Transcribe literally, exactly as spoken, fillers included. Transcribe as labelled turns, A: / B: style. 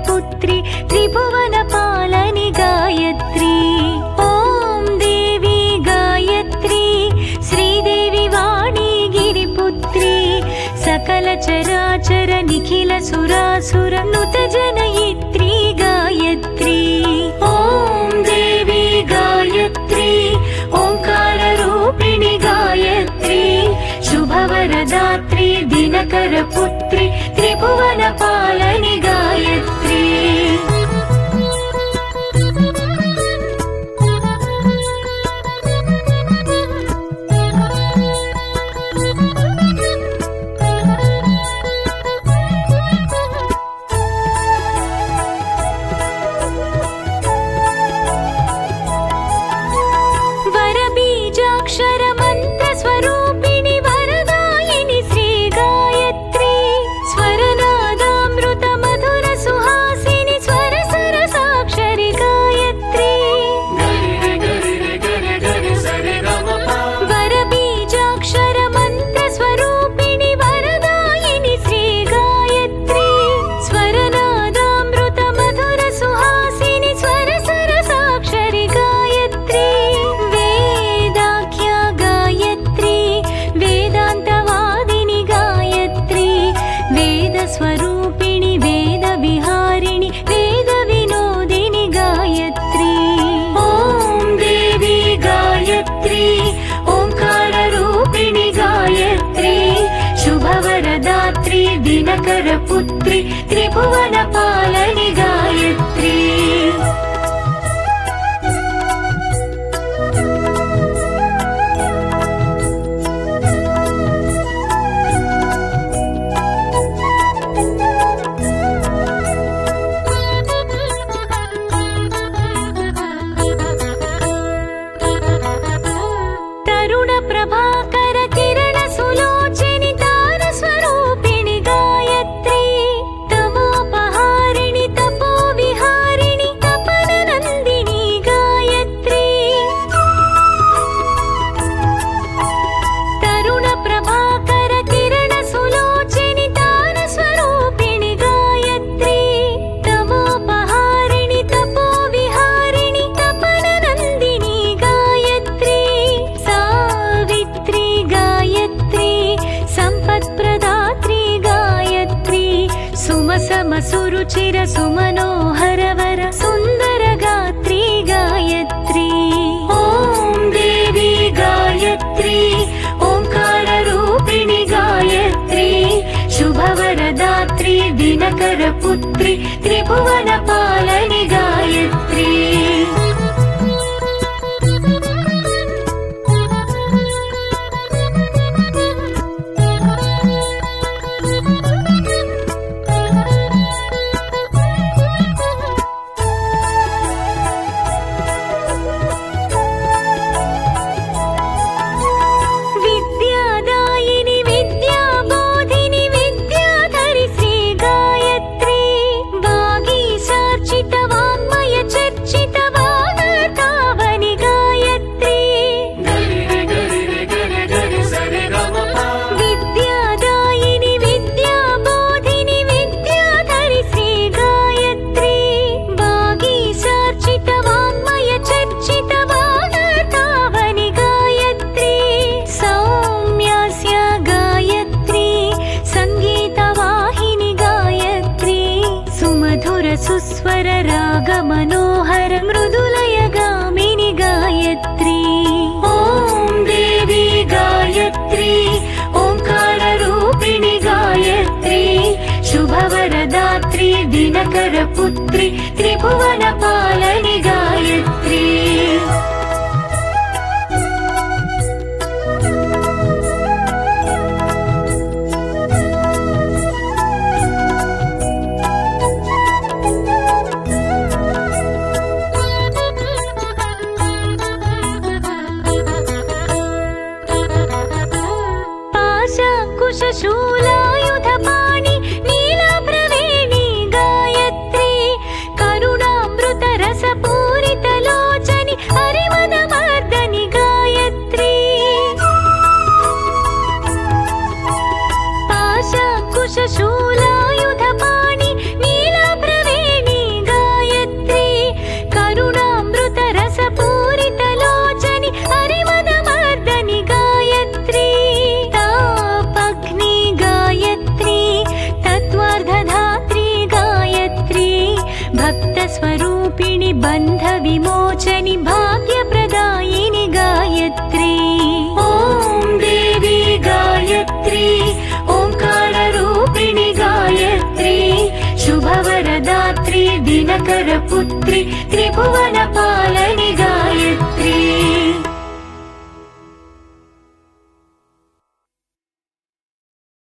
A: पुत्री त्रिभुवन पालनि गायत्री। ओम देवी गायत्री श्रीदेवी वाणी गिरिपुत्री सकल चराचर निखिल सुरासुर नुत जनयित्री गायत्री। ओम देवी गायत्री ओंकार रूपिणी गायत्री शुभवरदात्री दिनकर पुत्री त्रिभुवन पालनि गायत्री। वरबीजाक्षर मंत्र स्वरूपिणी वरदायिनी श्री गायत्री स्वरनादामृत मधुर सुहासिनी स्वर सरसाक्षरी गायत्री। वरबीजाक्षर मंत्र स्वरूपिणी वरदायिनी श्री गायत्री स्वरनादामृत मधुर सुहासिनी स्वर सरसाक्षरी गायत्री। वेदाख्या गायत्री वेदांतवादिनी गायत्री वेद स्वरूपिणी वेद विहारिणी वेद विनोदिनी गायत्री। ओम देवी गायत्री ओंकार रूपिणी गायत्री शुभवरदात्री दिनकर पुत्री त्रिभुवन पालनि गायत्री। तरुण प्रभाकर किरण सुलोचनि तार स्वरूपिणी गायत्री तमोपहारिणि तपो विहारिणि तपन नंदिनी गायत्री। तरुण प्रभाकर किरण सुलोचनि तार स्वरूपिणी गायत्री तमोपहारिणि तपो विहारिणि तपन नंदिनी गायत्री। सावित्री गायत्री संपत्प्रदात्री गायत्री सुमसम सुरुचिर सुमनोहरवर सुंदर गात्री गायत्री। ओम देवी गायत्री ओंकार रूपिणी गायत्री शुभवरदात्री दिनकर पुत्री त्रिभुवन पालनि गायत्री। विद्यादायिनी विद्याबोधिनी विद्याधरि श्री गायत्री वागीशार्चित वाङ्मय चर्चित वागर्तावनि गायत्री। विद्यादायिनी विद्याबोधिनी विद्याधरि श्री गायत्री वागीशार्चित वाङ्मय चर्चित वागर्तावनि गायत्री। सौम्यास्या गायत्री संगीतवाहिनी गायत्री सुमधुर सुस्वर राग मनोहर मृदुलय गामिनी गायत्री। ओम देवी गायत्री ओंकार रूपिणी गायत्री शुभवरदात्री दिनकर पुत्री त्रिभुवन पालनि गायत्री। पाशाकुशशूलायुधपाणि नीलाप्रवेणी गायत्री करुणामृत रसपूरितलोचनि हरि स्वरूपिणि बन्ध विमोचनि भाग्यप्रदायिनि गायत्री। ॐ देवी गायत्री ओंकाररूपिणि गायत्री शुभवरदात्री दिनकरपुत्री